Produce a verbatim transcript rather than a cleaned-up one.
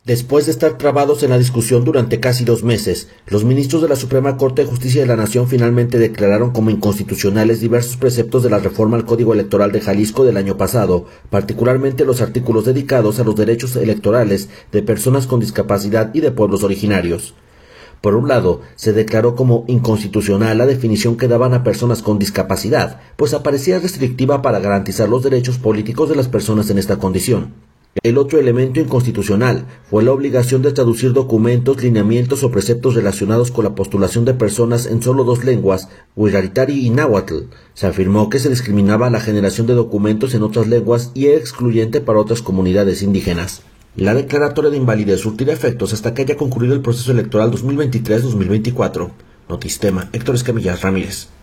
Después de estar trabados en la discusión durante casi dos meses, los ministros de la Suprema Corte de Justicia de la Nación finalmente declararon como inconstitucionales diversos preceptos de la reforma al Código Electoral de Jalisco del año pasado, particularmente los artículos dedicados a los derechos electorales de personas con discapacidad y de pueblos originarios. Por un lado, se declaró como inconstitucional la definición que daban a personas con discapacidad, pues aparecía restrictiva para garantizar los derechos políticos de las personas en esta condición. El otro elemento inconstitucional fue la obligación de traducir documentos, lineamientos o preceptos relacionados con la postulación de personas en solo dos lenguas, Huiraritari y Náhuatl. Se afirmó que se discriminaba la generación de documentos en otras lenguas y era excluyente para otras comunidades indígenas. La declaratoria de invalidez surtirá efectos hasta que haya concluido el proceso electoral dos mil veintitrés dos mil veinticuatro. Notistema, Héctor Escamillas Ramírez.